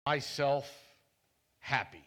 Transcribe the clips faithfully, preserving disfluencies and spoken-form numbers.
myself happy.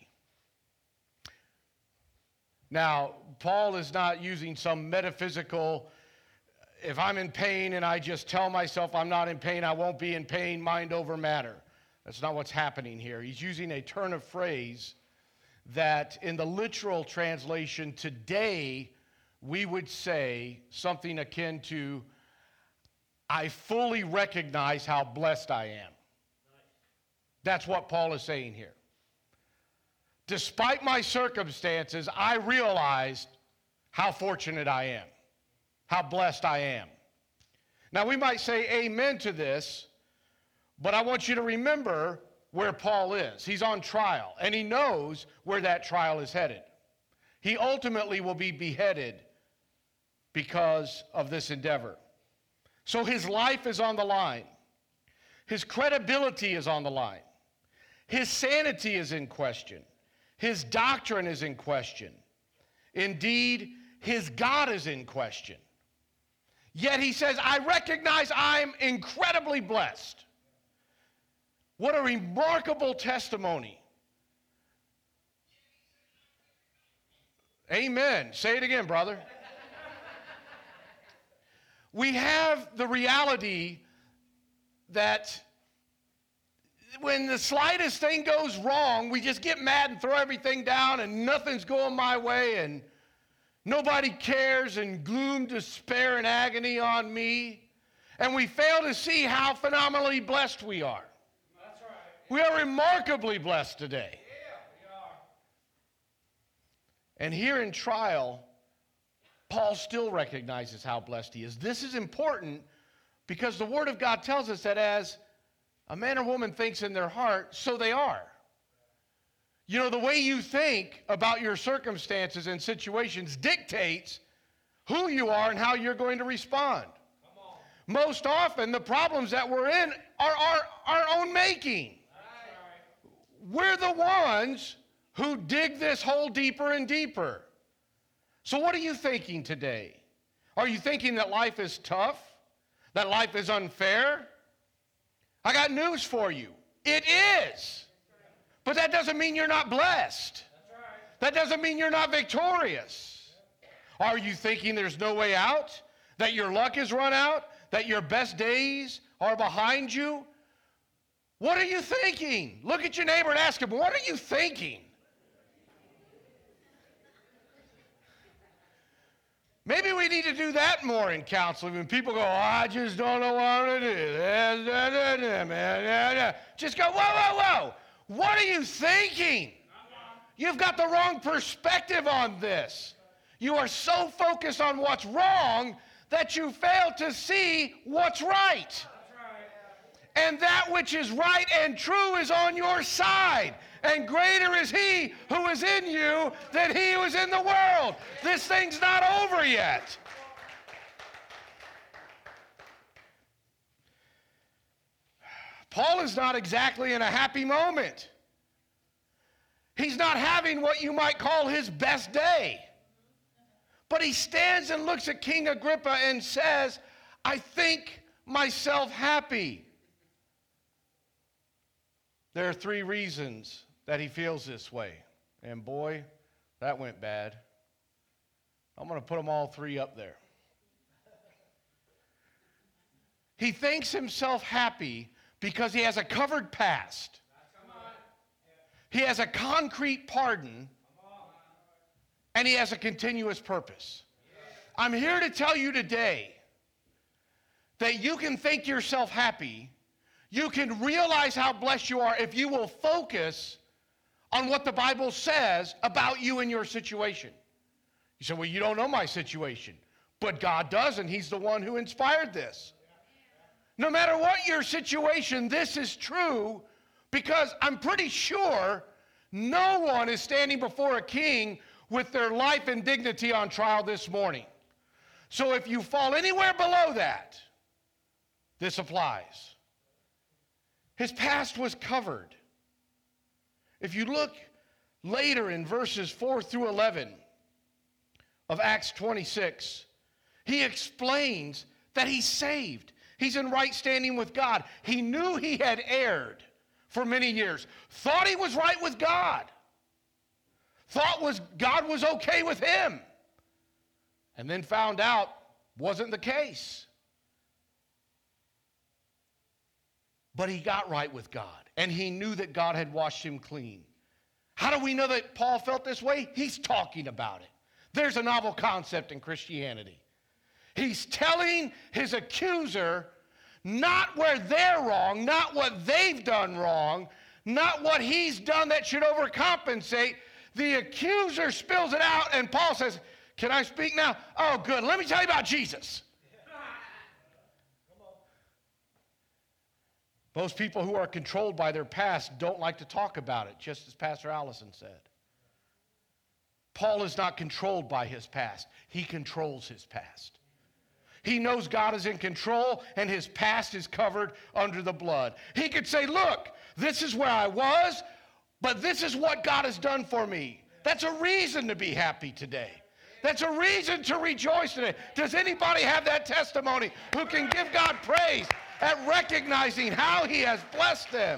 Now, Paul is not using some metaphysical, if I'm in pain and I just tell myself I'm not in pain, I won't be in pain, mind over matter. That's not what's happening here. He's using a turn of phrase that in the literal translation today, we would say something akin to, I fully recognize how blessed I am. That's what Paul is saying here. Despite my circumstances, I realized how fortunate I am, how blessed I am. Now, we might say amen to this, but I want you to remember where Paul is. He's on trial, and he knows where that trial is headed. He ultimately will be beheaded because of this endeavor. So his life is on the line. His credibility is on the line. His sanity is in question. His doctrine is in question. Indeed, his God is in question. Yet he says, I recognize I'm incredibly blessed. What a remarkable testimony. Amen. Say it again, brother. We have the reality that when the slightest thing goes wrong, we just get mad and throw everything down and nothing's going my way and nobody cares and gloom, despair, and agony on me. And we fail to see how phenomenally blessed we are. That's right. We are remarkably blessed today. Yeah, we are. And here in trial, Paul still recognizes how blessed he is. This is important because the Word of God tells us that as a man or woman thinks in their heart, so they are. You know, the way you think about your circumstances and situations dictates who you are and how you're going to respond. Most often, the problems that we're in are our, our own making. We're the ones who dig this hole deeper and deeper. So what are you thinking today? Are you thinking that life is tough? That life is unfair? I got news for you. It is. But that doesn't mean you're not blessed. That doesn't mean you're not victorious. Are you thinking there's no way out? That your luck is run out? That your best days are behind you? What are you thinking? Look at your neighbor and ask him, what are you thinking? Maybe we need to do that more in counseling. When people go, oh, I just don't know what to do. Just go, whoa, whoa, whoa. What are you thinking? You've got the wrong perspective on this. You are so focused on what's wrong that you fail to see what's right. And that which is right and true is on your side. And greater is he who is in you than he who is in the world. This thing's not over yet. Paul is not exactly in a happy moment. He's not having what you might call his best day. But he stands and looks at King Agrippa and says, I think myself happy. There are three reasons that he feels this way. And boy, that went bad. I'm going to put them all three up there. He thinks himself happy because he has a covered past. He has a concrete pardon. And he has a continuous purpose. I'm here to tell you today that you can think yourself happy. You can realize how blessed you are if you will focus on what the Bible says about you and your situation. You say, well, you don't know my situation. But God does, and he's the one who inspired this. No matter what your situation, this is true because I'm pretty sure no one is standing before a king with their life and dignity on trial this morning. So if you fall anywhere below that, this applies. His past was covered. If you look later in verses four through eleven of Acts twenty-six, he explains that he's saved. He's in right standing with God. He knew he had erred for many years. Thought he was right with God. Thought was God was okay with him. And then found out wasn't the case. But he got right with God. And he knew that God had washed him clean. How do we know that Paul felt this way? He's talking about it. There's a novel concept in Christianity. He's telling his accuser not where they're wrong, not what they've done wrong, not what he's done that should overcompensate. The accuser spills it out, and Paul says, can I speak now? Oh, good. Let me tell you about Jesus. Most people who are controlled by their past don't like to talk about it, just as Pastor Allison said. Paul is not controlled by his past. He controls his past. He knows God is in control, and his past is covered under the blood. He could say, look, this is where I was, but this is what God has done for me. That's a reason to be happy today. That's a reason to rejoice today. Does anybody have that testimony who can give God praise at recognizing how he has blessed them?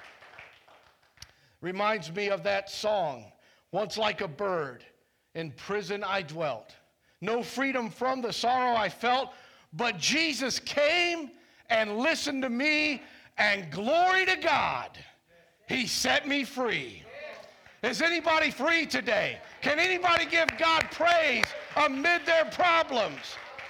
Reminds me of that song, once like a bird, in prison I dwelt. No freedom from the sorrow I felt, but Jesus came and listened to me, and glory to God, he set me free. Is anybody free today? Can anybody give God praise amid their problems?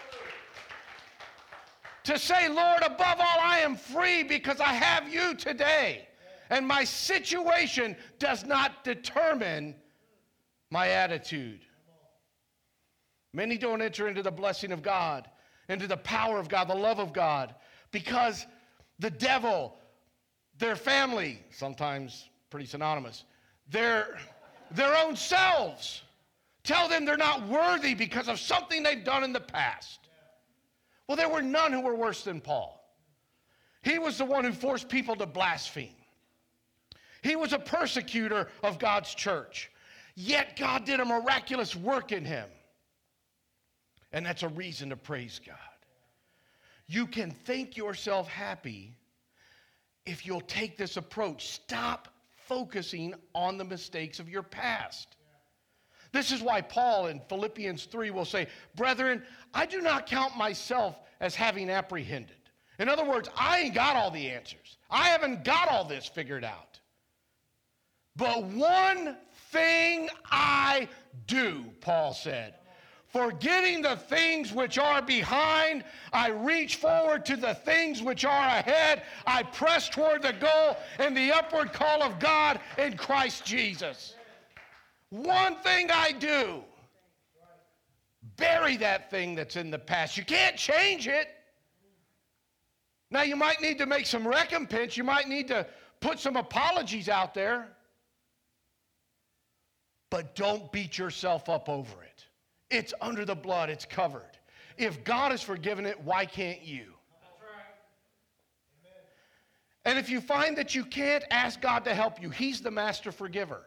To say, Lord, above all, I am free because I have you today. And my situation does not determine my attitude. Many don't enter into the blessing of God, into the power of God, the love of God, because the devil, their family, sometimes pretty synonymous, their, their own selves tell them they're not worthy because of something they've done in the past. Well, there were none who were worse than Paul. He was the one who forced people to blaspheme. He was a persecutor of God's church. Yet God did a miraculous work in him. And that's a reason to praise God. You can think yourself happy if you'll take this approach. Stop focusing on the mistakes of your past. This is why Paul in Philippians three will say, brethren, I do not count myself as having apprehended. In other words, I ain't got all the answers. I haven't got all this figured out. But one thing I do, Paul said, forgetting the things which are behind, I reach forward to the things which are ahead. I press toward the goal and the upward call of God in Christ Jesus. One thing I do, bury that thing that's in the past. You can't change it. Now, you might need to make some recompense. You might need to put some apologies out there. But don't beat yourself up over it. It's under the blood. It's covered. If God has forgiven it, why can't you? That's right. Amen. And if you find that you can't, ask God to help you. He's the master forgiver.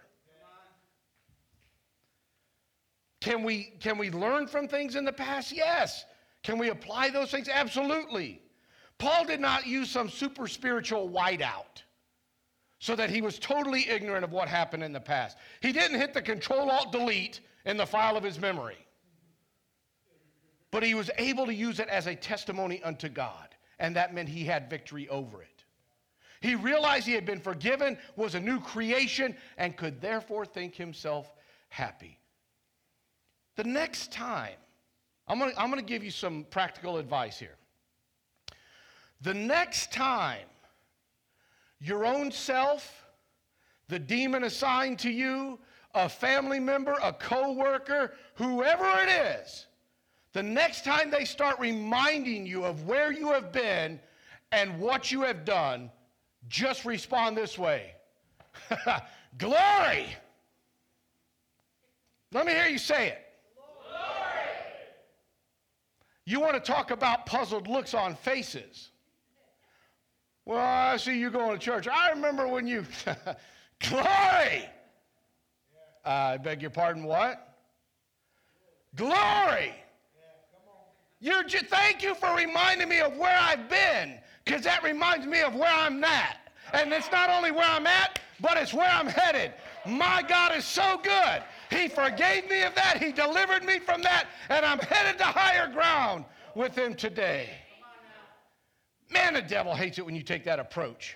Can we, can we learn from things in the past? Yes. Can we apply those things? Absolutely. Paul did not use some super spiritual whiteout so that he was totally ignorant of what happened in the past. He didn't hit the Control-Alt-Delete in the file of his memory. But he was able to use it as a testimony unto God, and that meant he had victory over it. He realized he had been forgiven, was a new creation, and could therefore think himself happy. The next time, I'm going to I'm going to give you some practical advice here. The next time your own self, the demon assigned to you, a family member, a co-worker, whoever it is, the next time they start reminding you of where you have been and what you have done, just respond this way. Glory! Let me hear you say it. Glory! You want to talk about puzzled looks on faces. Well, I see you going to church. I remember when you... Glory! Uh, I beg your pardon, what? Glory! You're just, thank you for reminding me of where I've been, because that reminds me of where I'm at. And it's not only where I'm at, but it's where I'm headed. My God is so good. He forgave me of that. He delivered me from that. And I'm headed to higher ground with him today. Man, the devil hates it when you take that approach.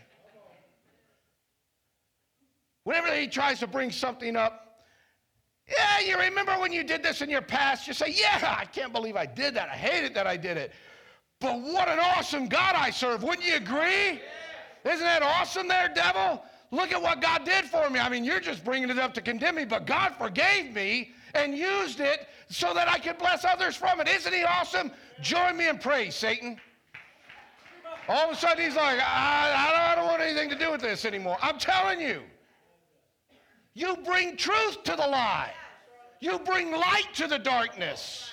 Whenever he tries to bring something up, yeah, you remember when you did this in your past? You say, yeah, I can't believe I did that. I hated that I did it. But what an awesome God I serve. Wouldn't you agree? Isn't that awesome there, devil? Look at what God did for me. I mean, you're just bringing it up to condemn me, but God forgave me and used it so that I could bless others from it. Isn't he awesome? Join me in praise, Satan. All of a sudden, he's like, I, I don't want anything to do with this anymore. I'm telling you, you bring truth to the lie. You bring light to the darkness.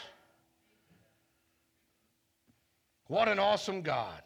What an awesome God.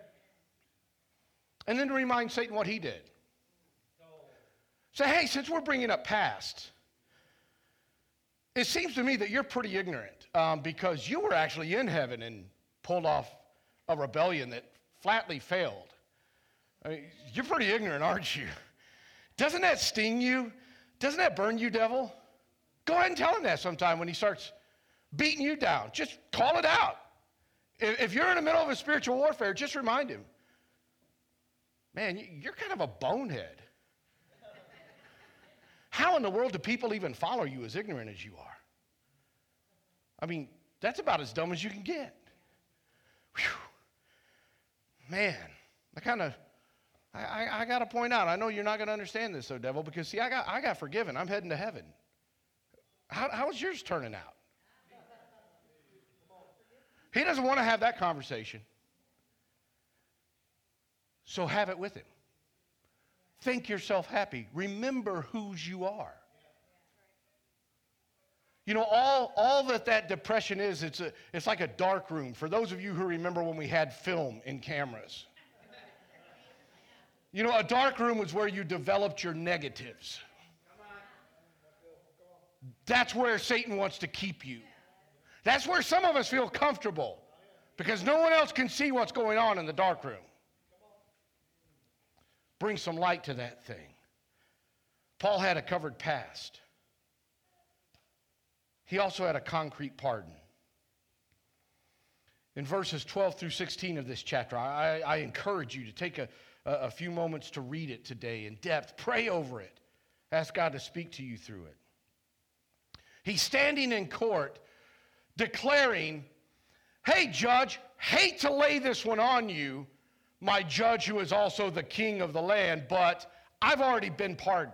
And then to remind Satan what he did. Say, hey, since we're bringing up past, it seems to me that you're pretty ignorant um, because you were actually in heaven and pulled off a rebellion that flatly failed. I mean, you're pretty ignorant, aren't you? Doesn't that sting you? Doesn't that burn you, devil? Go ahead and tell him that sometime when he starts beating you down. Just call it out. If you're in the middle of a spiritual warfare, just remind him, man, you're kind of a bonehead. How in the world do people even follow you as ignorant as you are? I mean, that's about as dumb as you can get. Whew. Man, I kind of, I, I, I got to point out, I know you're not going to understand this, though, devil, because, see, I got, I got forgiven. I'm heading to heaven. How, how's yours turning out? He doesn't want to have that conversation. So have it with him. Think yourself happy. Remember whose you are. You know, all, all that that depression is, it's, a, it's like a dark room. For those of you who remember when we had film in cameras. You know, a dark room was where you developed your negatives. That's where Satan wants to keep you. That's where some of us feel comfortable because no one else can see what's going on in the dark room. Bring some light to that thing. Paul had a covered past. He also had a concrete pardon. In verses twelve through sixteen of this chapter, I, I encourage you to take a, a few moments to read it today in depth. Pray over it. Ask God to speak to you through it. He's standing in court declaring, hey, judge, hate to lay this one on you, my judge who is also the king of the land, but I've already been pardoned.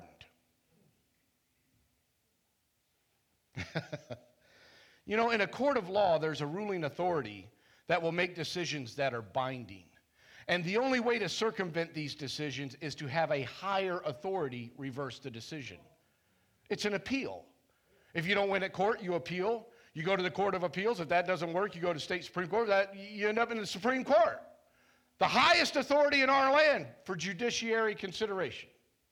You know, in a court of law, there's a ruling authority that will make decisions that are binding. And the only way to circumvent these decisions is to have a higher authority reverse the decision. It's an appeal. If you don't win at court, you appeal. You go to the Court of Appeals. If that doesn't work, you go to state Supreme Court. That, you end up in the Supreme Court. The highest authority in our land for judiciary consideration.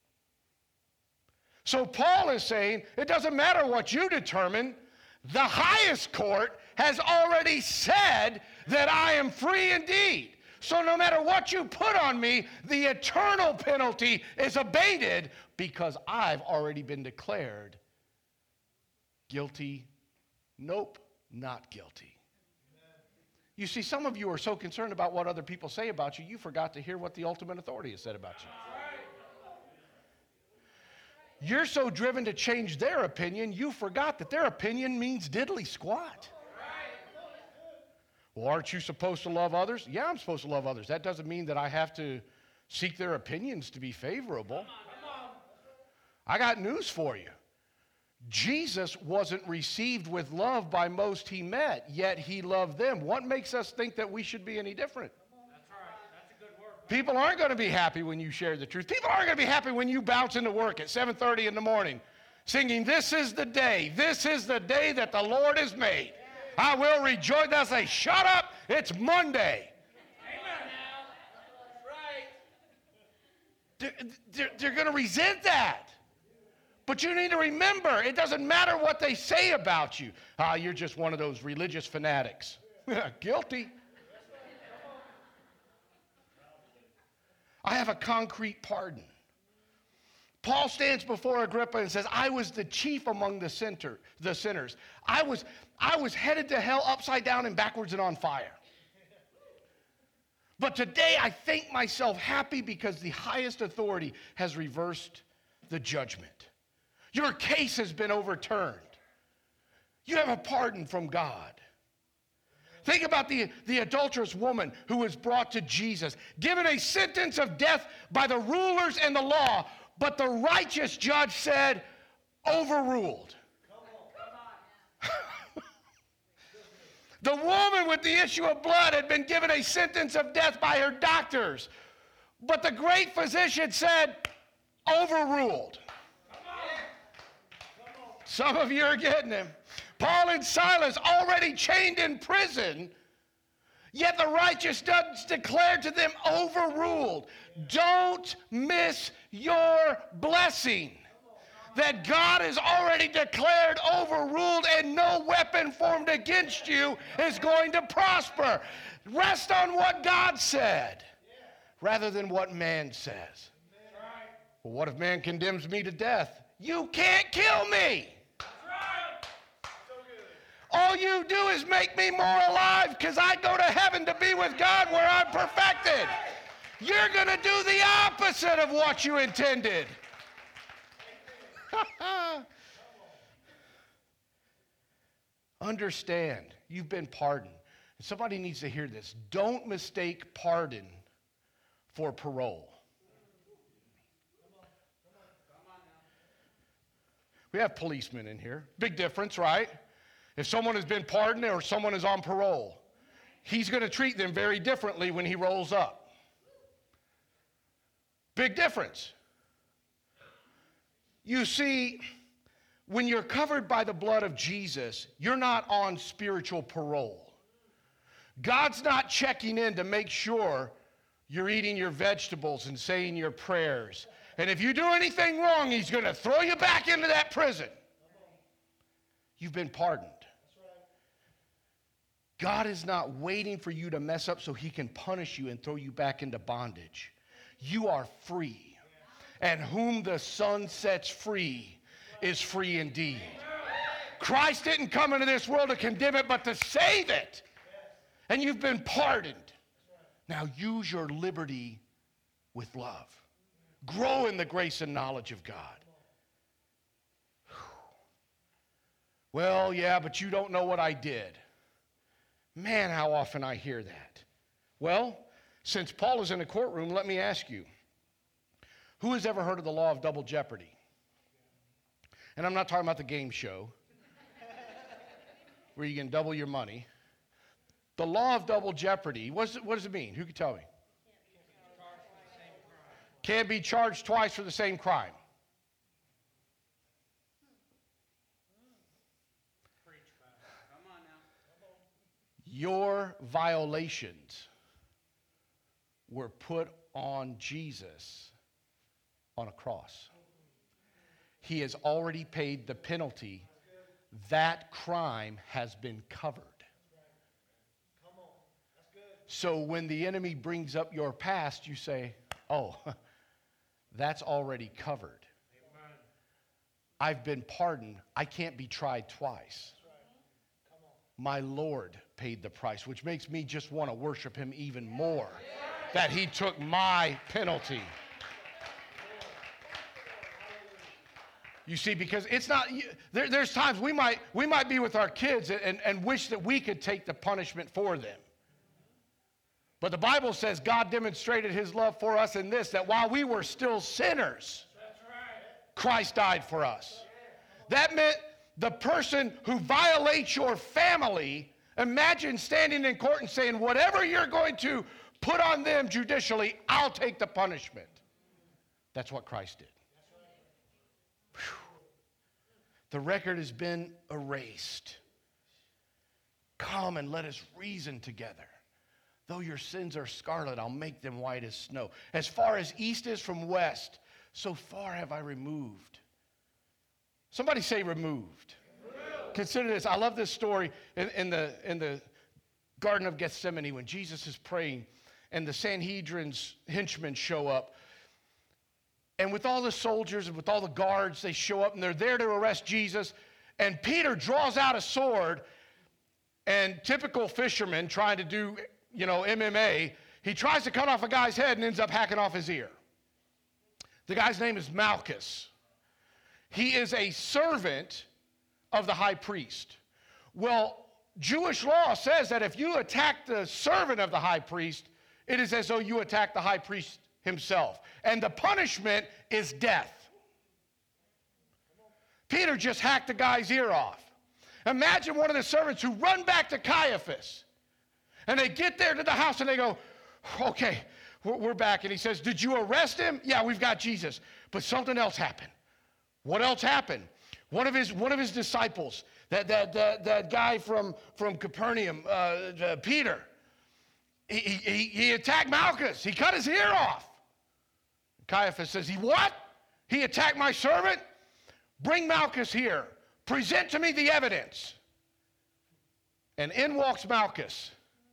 So Paul is saying, it doesn't matter what you determine. The highest court has already said that I am free indeed. So no matter what you put on me, the eternal penalty is abated because I've already been declared guilty. Nope, not guilty. You see, some of you are so concerned about what other people say about you, you forgot to hear what the ultimate authority has said about you. You're so driven to change their opinion, you forgot that their opinion means diddly squat. Well, aren't you supposed to love others? Yeah, I'm supposed to love others. That doesn't mean that I have to seek their opinions to be favorable. I got news for you. Jesus wasn't received with love by most he met, yet he loved them. What makes us think that we should be any different? That's right. That's a good word. People aren't going to be happy when you share the truth. People aren't going to be happy when you bounce into work at seven thirty in the morning singing, this is the day, this is the day that the Lord has made. I will rejoice. They'll say, shut up, it's Monday. Amen. That's right. They're, they're, they're going to resent that. But you need to remember, it doesn't matter what they say about you. Ah, oh, you're just one of those religious fanatics. Guilty. I have a concrete pardon. Paul stands before Agrippa and says, I was the chief among the, center, the sinners. I was, I was headed to hell upside down and backwards and on fire. But today I think myself happy because the highest authority has reversed the judgment. Your case has been overturned. You have a pardon from God. Think about the, the adulterous woman who was brought to Jesus, given a sentence of death by the rulers and the law, but the righteous judge said, overruled. The woman with the issue of blood had been given a sentence of death by her doctors, but the great physician said, overruled. Some of you are getting him. Paul and Silas already chained in prison, yet the righteous judge declared to them overruled. Don't miss your blessing that God has already declared overruled, and no weapon formed against you is going to prosper. Rest on what God said rather than what man says. Well, what if man condemns me to death? You can't kill me. All you do is make me more alive because I go to heaven to be with God where I'm perfected. You're going to do the opposite of what you intended. Understand, you've been pardoned. Somebody needs to hear this. Don't mistake pardon for parole. We have policemen in here. Big difference, right? If someone has been pardoned or someone is on parole, he's going to treat them very differently when he rolls up. Big difference. You see, when you're covered by the blood of Jesus, you're not on spiritual parole. God's not checking in to make sure you're eating your vegetables and saying your prayers. And if you do anything wrong, he's going to throw you back into that prison. You've been pardoned. God is not waiting for you to mess up so he can punish you and throw you back into bondage. You are free. And whom the Son sets free is free indeed. Christ didn't come into this world to condemn it, but to save it. And you've been pardoned. Now use your liberty with love. Grow in the grace and knowledge of God. Well, yeah, but you don't know what I did. Man, how often I hear that. Well, since Paul is in a courtroom, let me ask you, who has ever heard of the law of double jeopardy? And I'm not talking about the game show where you can double your money. The law of double jeopardy, what does it, what does it mean? Who can tell me? Can't be charged twice for the same crime. Your violations were put on Jesus on a cross. He has already paid the penalty. That crime has been covered. So when the enemy brings up your past, you say, oh, that's already covered. I've been pardoned. I can't be tried twice. My Lord paid the price, which makes me just want to worship him even more, that he took my penalty. You see, because it's not, there, there's times we might, we might be with our kids and, and wish that we could take the punishment for them. But the Bible says God demonstrated his love for us in this, that while we were still sinners, Christ died for us. That meant the person who violates your family, imagine standing in court and saying, whatever you're going to put on them judicially, I'll take the punishment. That's what Christ did. Whew. The record has been erased. Come and let us reason together. Though your sins are scarlet, I'll make them white as snow. As far as east is from west, so far have I removed. Somebody say removed. Removed. Consider this. I love this story in, in, the, in the Garden of Gethsemane when Jesus is praying and the Sanhedrin's henchmen show up. And with all the soldiers and with all the guards, they show up and they're there to arrest Jesus. And Peter draws out a sword, and typical fisherman trying to do, you know, M M A, he tries to cut off a guy's head and ends up hacking off his ear. The guy's name is Malchus. He is a servant of the high priest. Well, Jewish law says that if you attack the servant of the high priest, it is as though you attack the high priest himself. And the punishment is death. Peter just hacked the guy's ear off. Imagine one of the servants who run back to Caiaphas. And they get there to the house and they go, okay, we're back. And he says, did you arrest him? Yeah, we've got Jesus. But something else happened. What else happened? One of his, one of his disciples, that, that, that, that guy from, from Capernaum, uh, uh, Peter, he, he, he attacked Malchus. He cut his ear off. Caiaphas says, he what? He attacked my servant? Bring Malchus here. Present to me the evidence. And in walks Malchus.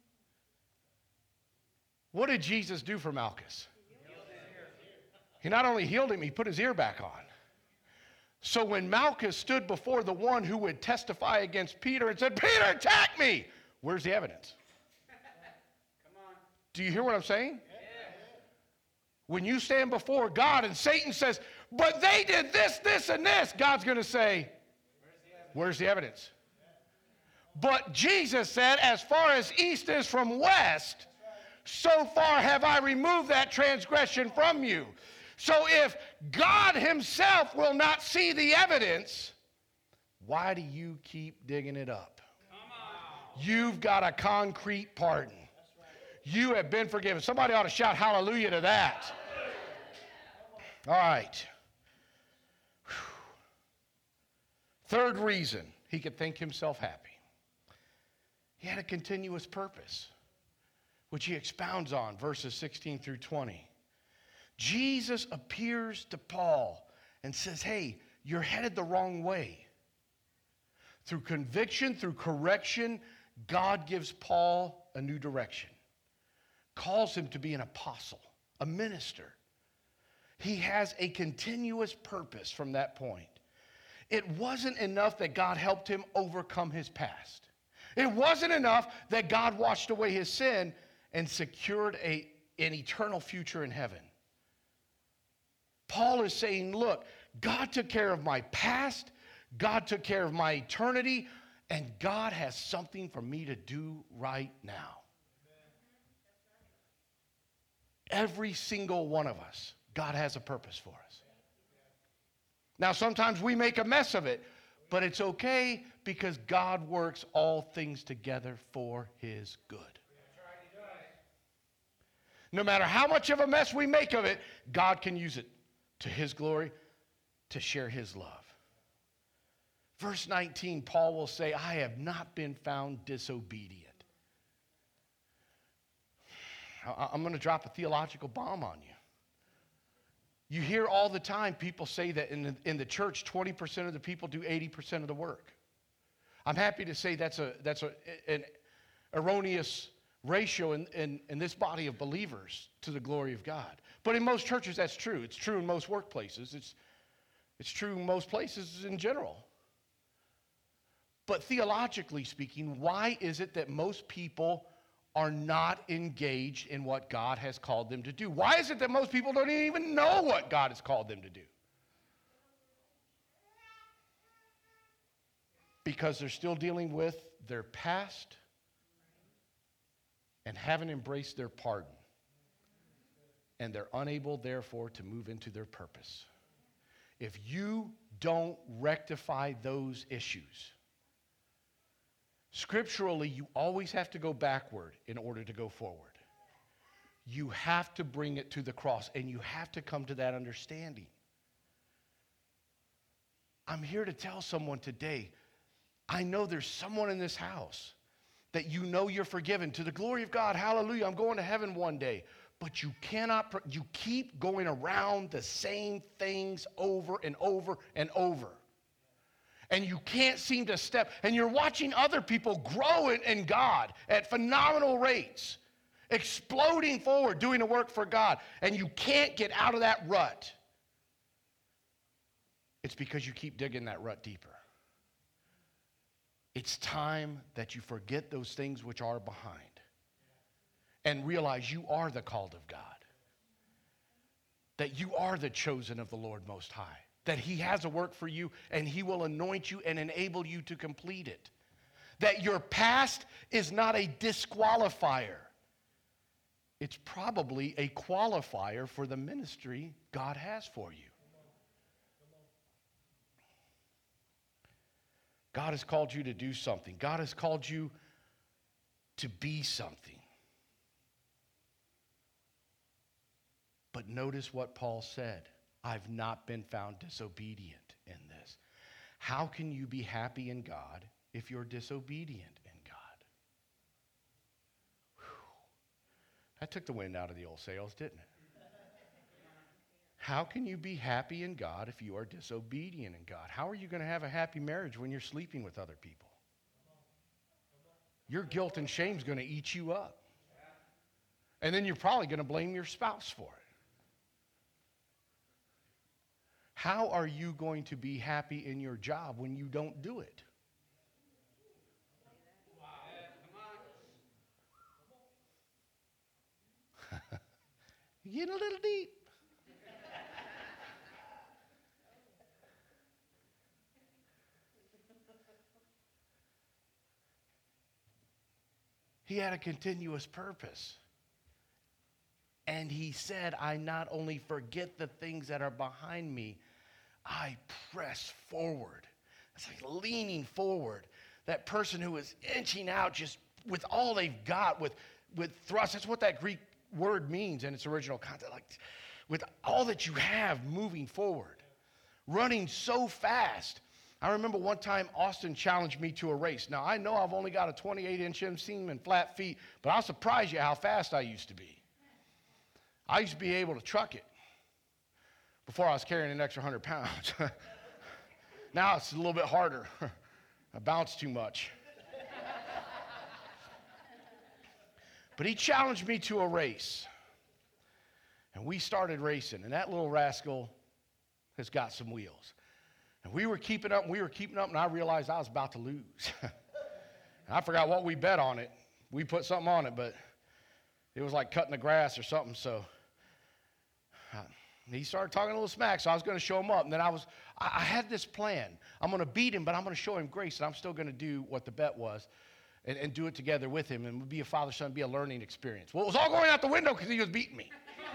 What did Jesus do for Malchus? He not only healed him, he put his ear back on. So when Malchus stood before the one who would testify against Peter and said, Peter, attack me, where's the evidence? Come on. Do you hear what I'm saying? When you stand before God and Satan says, but they did this, this, and this, God's going to say, where's the evidence? But Jesus said, as far as east is from west, so far have I removed that transgression from you. So if God himself will not see the evidence, why do you keep digging it up? You've got a concrete pardon. You have been forgiven. Somebody ought to shout hallelujah to that. All right. Whew. Third reason he could think himself happy. He had a continuous purpose, which he expounds on, verses sixteen through twenty. Jesus appears to Paul and says, hey, you're headed the wrong way. Through conviction, through correction, God gives Paul a new direction. Calls him to be an apostle, a minister. He has a continuous purpose from that point. It wasn't enough that God helped him overcome his past. It wasn't enough that God washed away his sin and secured a, an eternal future in heaven. Paul is saying, look, God took care of my past, God took care of my eternity, and God has something for me to do right now. Every single one of us, God has a purpose for us. Now, sometimes we make a mess of it, but it's okay because God works all things together for his good. No matter how much of a mess we make of it, God can use it to his glory, to share his love. Verse nineteen, Paul will say, I have not been found disobedient. I'm going to drop a theological bomb on you. You hear all the time people say that in the, in the church, twenty percent of the people do eighty percent of the work. I'm happy to say that's a that's a, an erroneous ratio in, in, in this body of believers to the glory of God. But in most churches, that's true. It's true in most workplaces. It's, it's true in most places in general. But theologically speaking, why is it that most people are not engaged in what God has called them to do? Why is it that most people don't even know what God has called them to do? Because they're still dealing with their past and haven't embraced their pardon. And they're unable, therefore, to move into their purpose. If you don't rectify those issues, scripturally, you always have to go backward in order to go forward. You have to bring it to the cross, and you have to come to that understanding. I'm here to tell someone today, I know there's someone in this house that you know you're forgiven. To the glory of God, hallelujah, I'm going to heaven one day. But you cannot, you keep going around the same things over and over and over. And you can't seem to step, and you're watching other people grow in, in God at phenomenal rates. exploding forward, doing the work for God, and you can't get out of that rut, it's because you keep digging that rut deeper. It's time that you forget those things which are behind and realize you are the called of God, that you are the chosen of the Lord Most High, that he has a work for you and he will anoint you and enable you to complete it, that your past is not a disqualifier. It's probably a qualifier for the ministry God has for you. God has called you to do something. God has called you to be something. But notice what Paul said. I've not been found disobedient in this. How can you be happy in God if you're disobedient in God? Whew. That took the wind out of the old sails, didn't it? How can you be happy in God if you are disobedient in God? How are you going to have a happy marriage when you're sleeping with other people? Your guilt and shame is going to eat you up. And then you're probably going to blame your spouse for it. How are you going to be happy in your job when you don't do it? You're getting a little deep. He had a continuous purpose. And he said, I not only forget the things that are behind me, I press forward. It's like leaning forward. That person who is inching out just with all they've got, with, with thrust. That's what that Greek word means in its original context. Like with all that you have moving forward. Running so fast. I remember one time Austin challenged me to a race. Now, I know I've only got a twenty-eight inch inseam and flat feet, but I'll surprise you how fast I used to be. I used to be able to truck it before I was carrying an extra one hundred pounds. Now it's a little bit harder. I bounce too much. But he challenged me to a race. And we started racing, and that little rascal has got some wheels. And we were keeping up, and we were keeping up, and I realized I was about to lose. And I forgot what we bet on it. We put something on it, but it was like cutting the grass or something, so uh, he started talking a little smack, so I was going to show him up. And then I was, I, I had this plan. I'm going to beat him, but I'm going to show him grace, and I'm still going to do what the bet was and, and do it together with him, and it would be a father-son, be a learning experience. Well, it was all going out the window because he was beating me.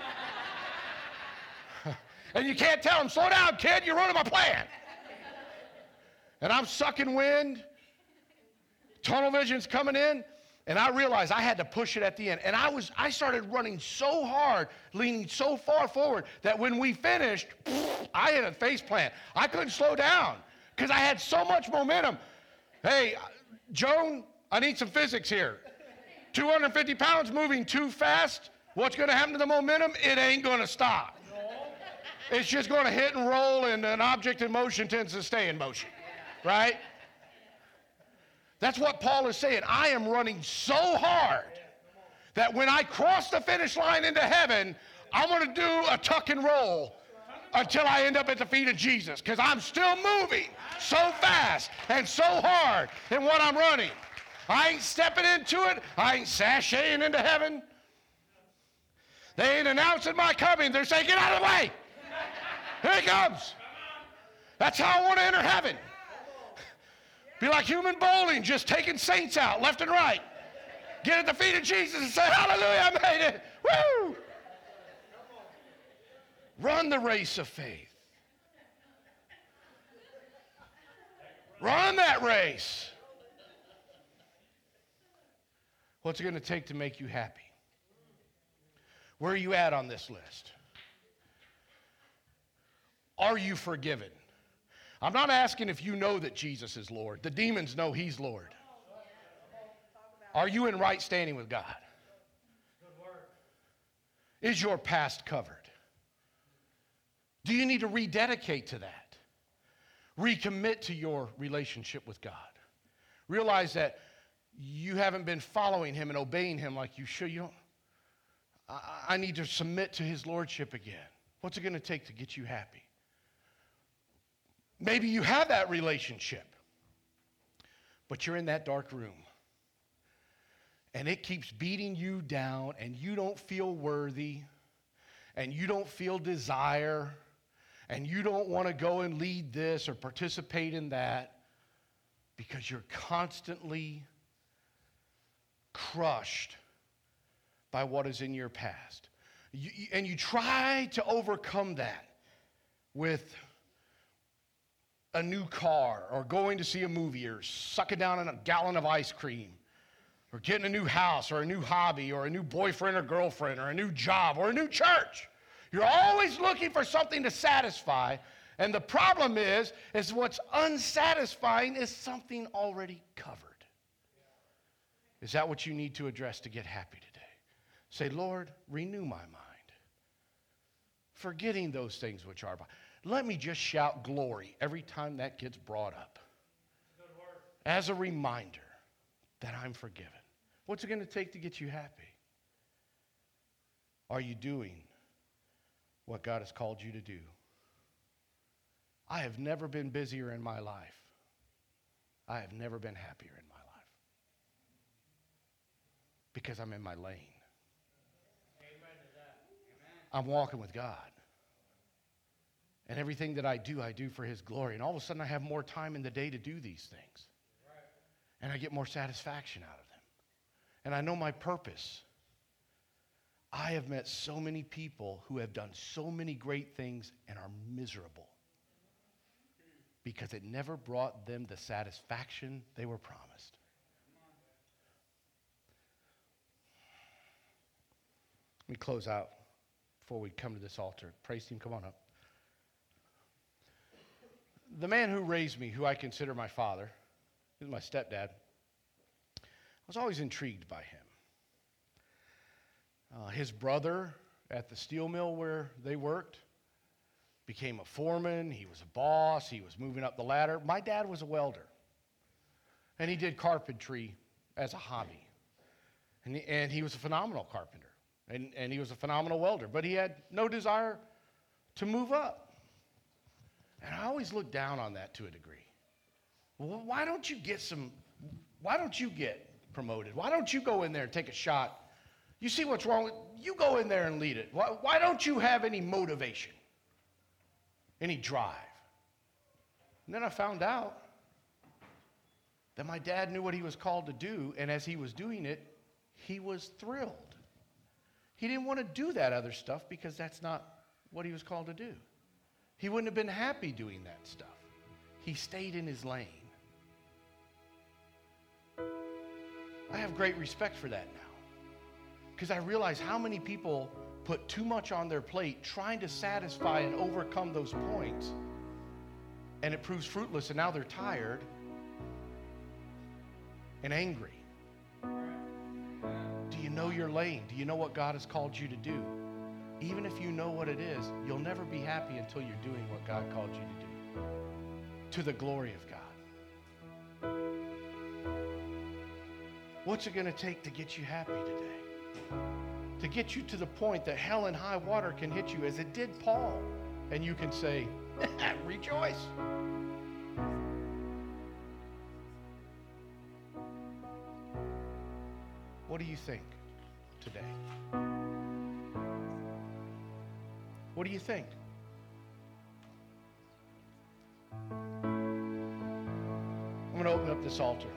And you can't tell him, slow down, kid, you're ruining my plan. And I'm sucking wind, tunnel vision's coming in, and I realized I had to push it at the end. And I was, I started running so hard, leaning so far forward, that when we finished, I had a face plant. I couldn't slow down because I had so much momentum. Hey, Joan, I need some physics here. two hundred fifty pounds moving too fast, what's going to happen to the momentum? It ain't going to stop. It's just going to hit and roll, and an object in motion tends to stay in motion. Right? That's what Paul is saying. I am running so hard that when I cross the finish line into heaven, I'm going to do a tuck and roll until I end up at the feet of Jesus, because I'm still moving so fast and so hard in what I'm running. I ain't stepping into it. I ain't sashaying into heaven. They ain't announcing my coming. They're saying, get out of the way. Here he comes. That's how I want to enter heaven. Be like human bowling, just taking saints out left and right. Get at the feet of Jesus and say, hallelujah, I made it. Woo! Run the race of faith. Run that race. What's it going to take to make you happy? Where are you at on this list? Are you forgiven? I'm not asking if you know that Jesus is Lord. The demons know he's Lord. Are you in right standing with God? Is your past covered? Do you need to rededicate to that? Recommit to your relationship with God. Realize that you haven't been following him and obeying him like you should. You don't, I, I need to submit to his lordship again. What's it going to take to get you happy? Maybe you have that relationship, but you're in that dark room. And it keeps beating you down, and you don't feel worthy, and you don't feel desire, and you don't want to go and lead this or participate in that because you're constantly crushed by what is in your past. You, and you try to overcome that with a new car or going to see a movie or sucking down on a gallon of ice cream or getting a new house or a new hobby or a new boyfriend or girlfriend or a new job or a new church. You're always looking for something to satisfy, and the problem is, is what's unsatisfying is something already covered. Is that what you need to address to get happy today? Say, Lord, renew my mind, forgetting those things which are by. Let me just shout glory every time that gets brought up as a reminder that I'm forgiven. What's it going to take to get you happy? Are you doing what God has called you to do? I have never been busier in my life. I have never been happier in my life because I'm in my lane. I'm walking with God. And everything that I do, I do for his glory. And all of a sudden, I have more time in the day to do these things. And I get more satisfaction out of them. And I know my purpose. I have met so many people who have done so many great things and are miserable because it never brought them the satisfaction they were promised. Let me close out before we come to this altar. Praise team, come on up. The man who raised me, who I consider my father, is my stepdad. I was always intrigued by him. Uh, his brother at the steel mill where they worked became a foreman. He was a boss. He was moving up the ladder. My dad was a welder, and he did carpentry as a hobby. And he, and he was a phenomenal carpenter, and, and he was a phenomenal welder, but he had no desire to move up. And I always look down on that to a degree. Well, why don't you get some, why don't you get promoted? Why don't you go in there and take a shot? You see what's wrong with, you go in there and lead it. Why, why don't you have any motivation, any drive? And then I found out that my dad knew what he was called to do, and as he was doing it, he was thrilled. He didn't want to do that other stuff because that's not what he was called to do. He wouldn't have been happy doing that stuff. He stayed in his lane. I have great respect for that now because I realize how many people put too much on their plate trying to satisfy and overcome those points, and it proves fruitless, and now they're tired and angry. Do you know your lane? Do you know what God has called you to do? Even if you know what it is, you'll never be happy until you're doing what God called you to do, to the glory of God. What's it going to take to get you happy today? To get you to the point that hell and high water can hit you as it did Paul, and you can say, rejoice. What do you think today? What do you think? I'm going to open up this altar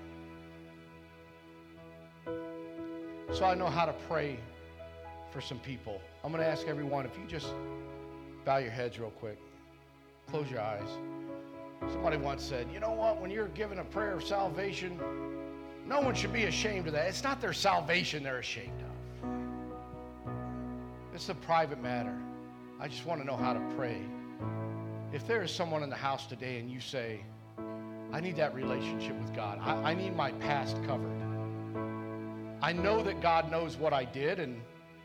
so I know how to pray for some people. I'm going to ask everyone, if you just bow your heads real quick, close your eyes. Somebody once said, you know what, when you're given a prayer of salvation, no one should be ashamed of that. It's not their salvation they're ashamed of. It's a private matter. I just want to know how to pray. If there is someone in the house today and you say, I need that relationship with God. I, I need my past covered. I know that God knows what I did, and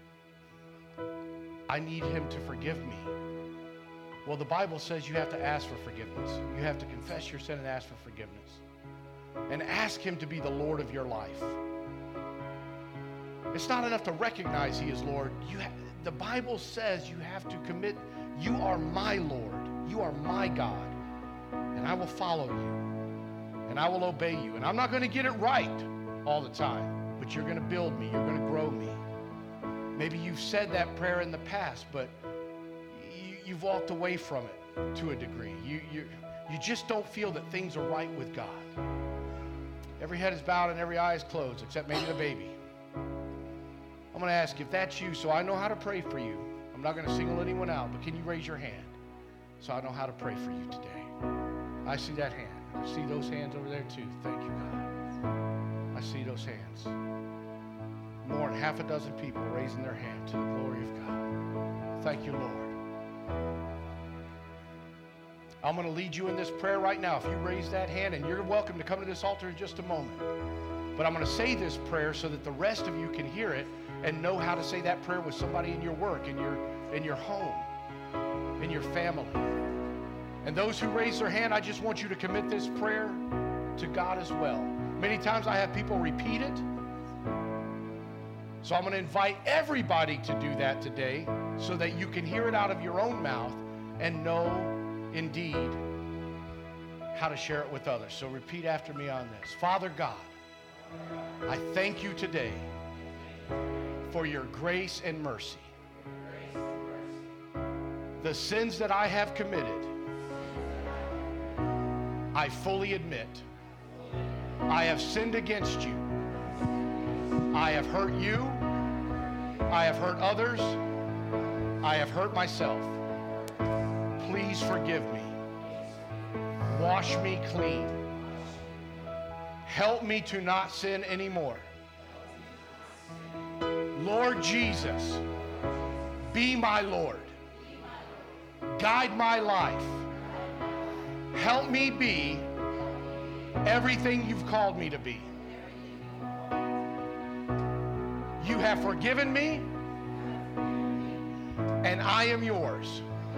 I need him to forgive me. Well, the Bible says you have to ask for forgiveness. You have to confess your sin and ask for forgiveness. And ask him to be the Lord of your life. It's not enough to recognize he is Lord. You ha- the Bible says you have to commit, you are my Lord. You are my God. And I will follow you. And I will obey you. And I'm not going to get it right all the time. But you're going to build me. You're going to grow me. Maybe you've said that prayer in the past, but you, you've walked away from it to a degree. You, you, you just don't feel that things are right with God. Every head is bowed and every eye is closed, except maybe the baby. I'm going to ask if that's you, so I know how to pray for you. I'm not going to single anyone out, but can you raise your hand so I know how to pray for you today? I see that hand. I see those hands over there too. Thank you, God. I see those hands. More than half a dozen people raising their hand to the glory of God. Thank you, Lord. I'm going to lead you in this prayer right now. If you raise that hand, and you're welcome to come to this altar in just a moment. But I'm going to say this prayer so that the rest of you can hear it and know how to say that prayer with somebody in your work, in your, in your home, in your family. And those who raise their hand, I just want you to commit this prayer to God as well. Many times I have people repeat it. So I'm going to invite everybody to do that today so that you can hear it out of your own mouth and know indeed how to share it with others. So repeat after me on this. Father God, I thank you today for your grace and mercy. The sins that I have committed, I fully admit. I have sinned against you. I have hurt you. I have hurt others. I have hurt myself. Please forgive me. Wash me clean. Help me to not sin anymore. Lord Jesus, be my Lord. Guide my life. Help me be everything you've called me to be. You have forgiven me, and I am yours.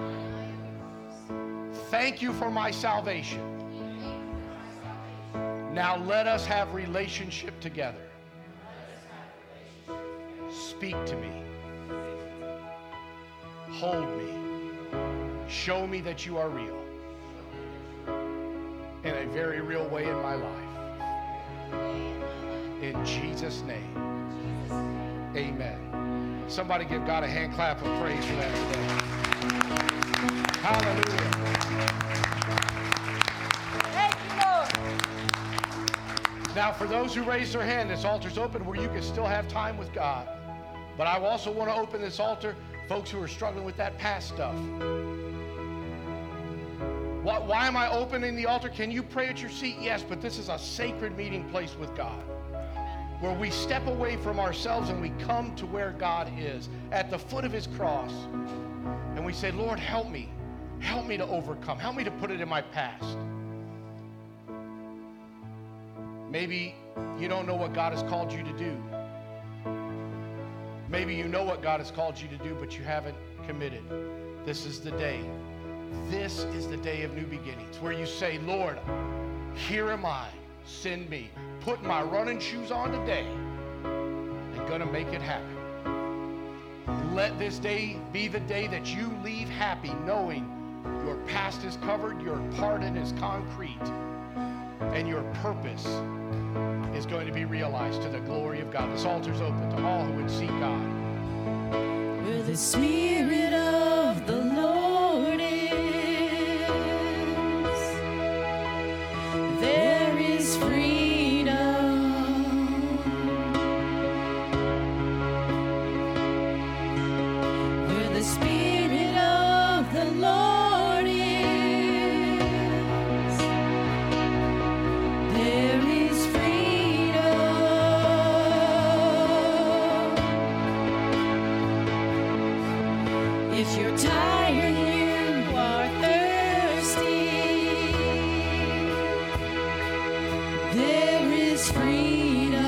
Thank you for my salvation. Now let us have relationship together. Speak to me. Hold me. Show me that you are real in a very real way in my life. In Jesus' name, amen. Somebody give God a hand clap of praise for that today. Hallelujah. Thank you, Lord. Now, for those who raise their hand, this altar's open where you can still have time with God. But I also want to open this altar, folks who are struggling with that past stuff. Why, why am I opening the altar? Can you pray at your seat? Yes, but this is a sacred meeting place with God, where we step away from ourselves and we come to where God is, at the foot of his cross. And we say, Lord, help me. Help me to overcome. Help me to put it in my past. Maybe you don't know what God has called you to do. Maybe you know what God has called you to do, but you haven't committed. This is the day. This is the day of new beginnings, where you say, Lord, here am I. Send me. Put my running shoes on today and gonna make it happen. Let this day be the day that you leave happy, knowing your past is covered, your pardon is concrete, and your purpose is going to be realized to the glory of God. This altar's open to all who would seek God. Where the Spirit of the Lord is, there is freedom. Where the Spirit of the Lord is, there is freedom. If you're tired, you are thirsty, there is freedom.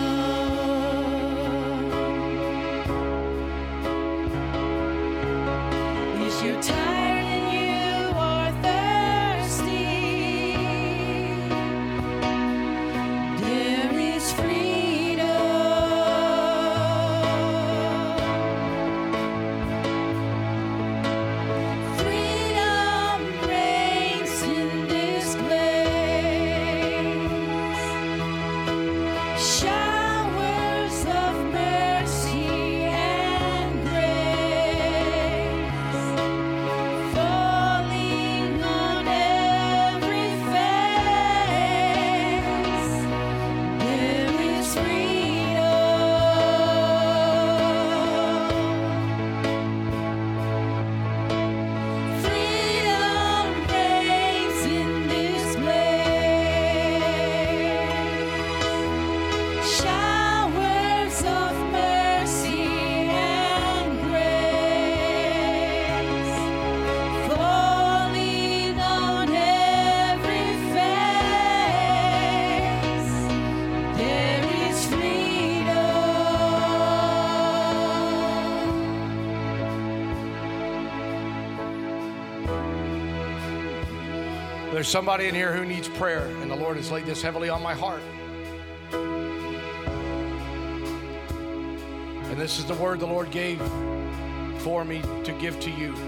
If you're tired and you are thirsty, there is freedom. There's somebody in here who needs prayer, and the Lord has laid this heavily on my heart. And this is the word the Lord gave for me to give to you.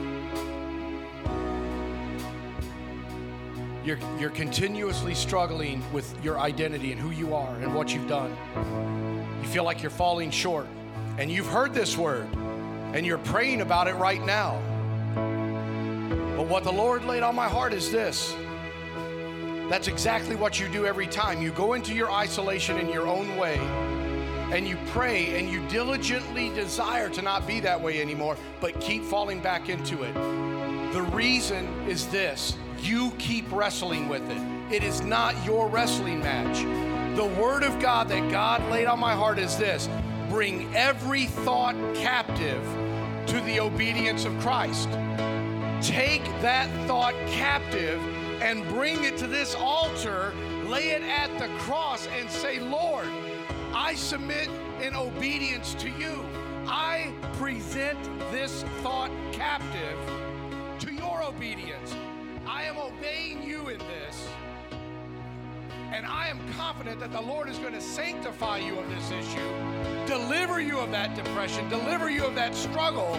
You're, you're continuously struggling with your identity and who you are and what you've done. You feel like you're falling short. And you've heard this word, and you're praying about it right now. But what the Lord laid on my heart is this. That's exactly what you do every time. You go into your isolation in your own way, and you pray, and you diligently desire to not be that way anymore, but keep falling back into it. The reason is this. You keep wrestling with it. It is not your wrestling match. The word of God that God laid on my heart is this. Bring every thought captive to the obedience of Christ. Take that thought captive and bring it to this altar, lay it at the cross, and say, Lord, I submit in obedience to you. I present this thought captive to your obedience. I am obeying you in this, and I am confident that the Lord is going to sanctify you of this issue, deliver you of that depression, deliver you of that struggle.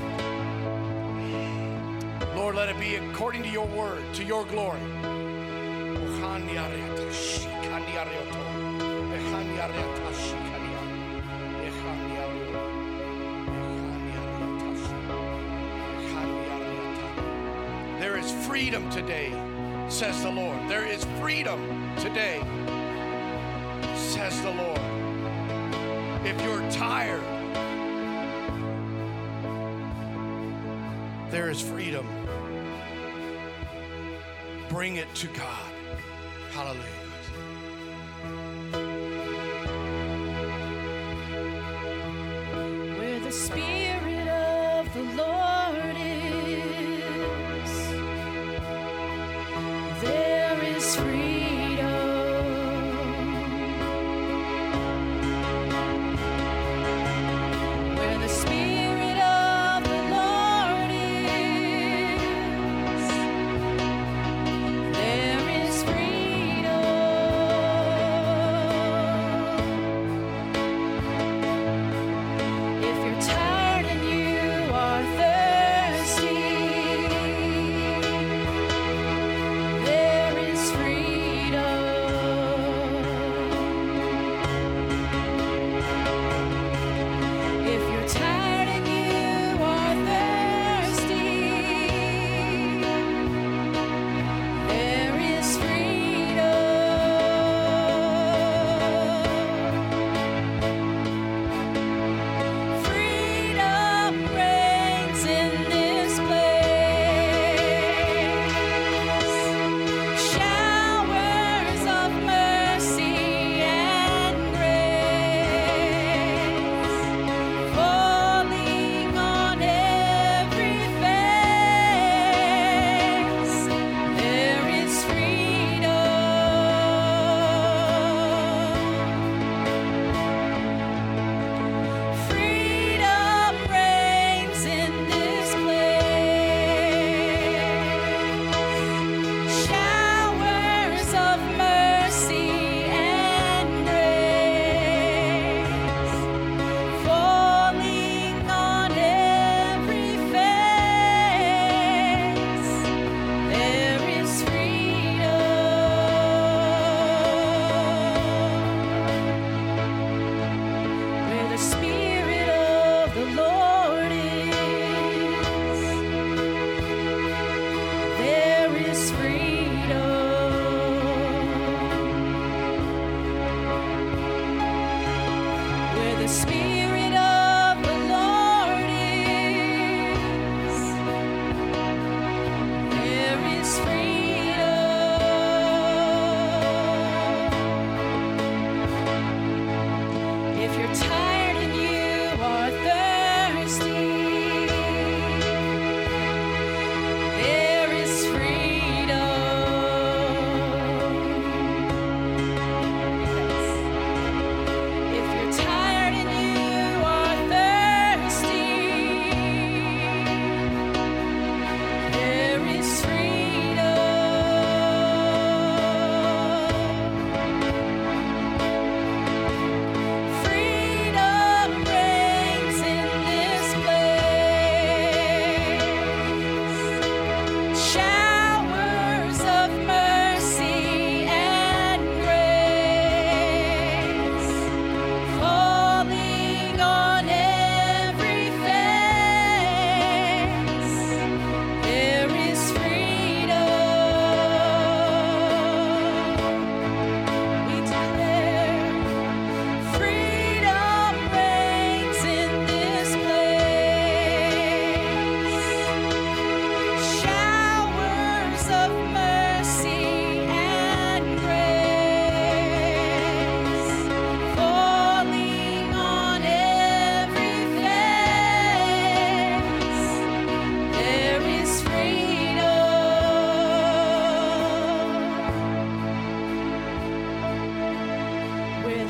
Lord, let it be according to your word, to your glory. There is freedom today, says the Lord. There is freedom today, says the Lord. If you're tired, there is freedom. Bring it to God. Hallelujah. Where the Spirit of the Lord is, there is freedom. Where the Spirit of the Lord is, there is freedom. If you're tired and you are thirsty, there is freedom.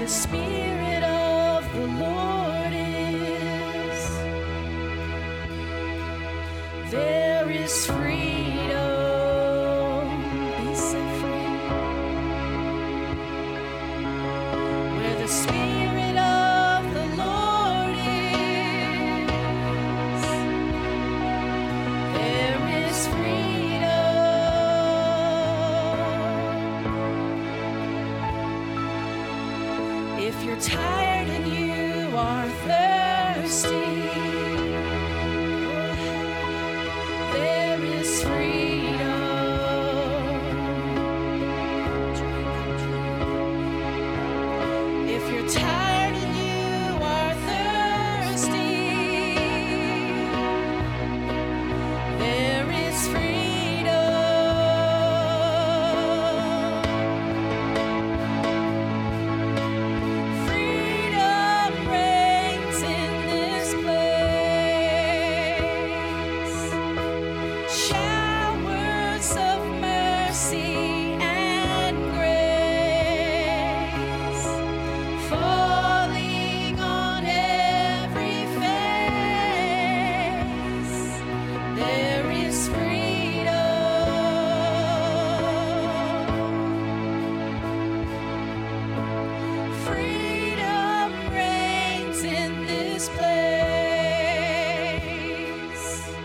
the Spirit of the Lord is, there is freedom. Be set free. Where the Spirit of the Lord is, there is freedom. If you're tired and you are thirsty, there is freedom. If you're tired and you are thirsty, there is freedom. Freedom reigns in this place. Showers of mercy and grace falling on every face. There is freedom. Freedom reigns in this place.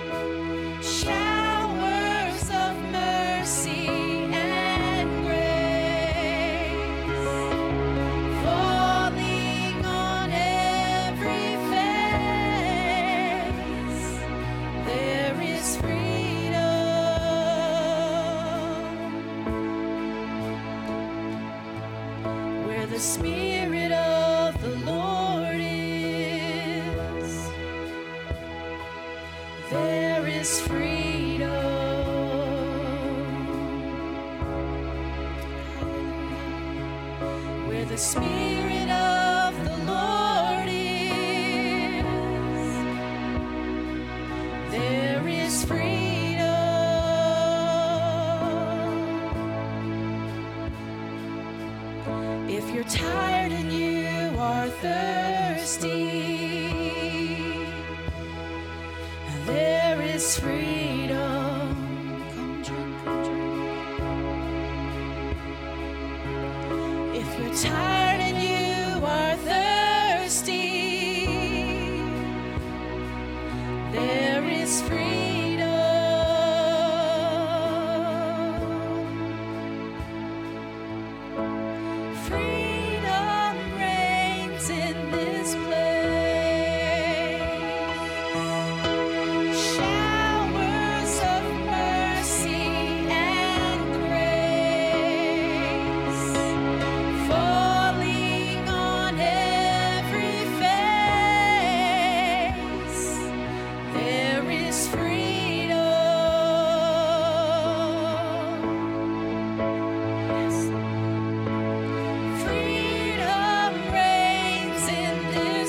Showers of mercy and grace falling on every face. There is freedom. Where the Spirit of the Lord is, there is freedom. Where the Spirit of the Lord is, there is freedom. If you're tired and you are thirsty, there is freedom. Come drink, come drink. If you're tired and you are thirsty, there is freedom. Freedom reigns in this place. Showers of mercy and grace falling on every face. There is freedom. Yes. Freedom reigns in this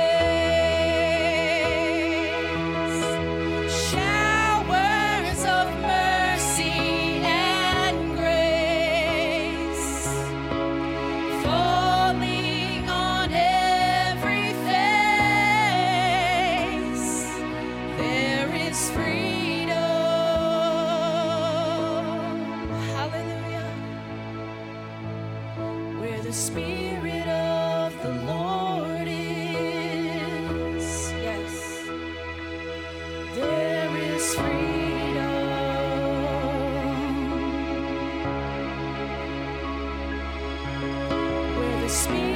place. Showers of mercy and grace falling on every face. There is freedom. Hallelujah. Where the Spirit of the Lord is, yes, there is freedom. Where the Spirit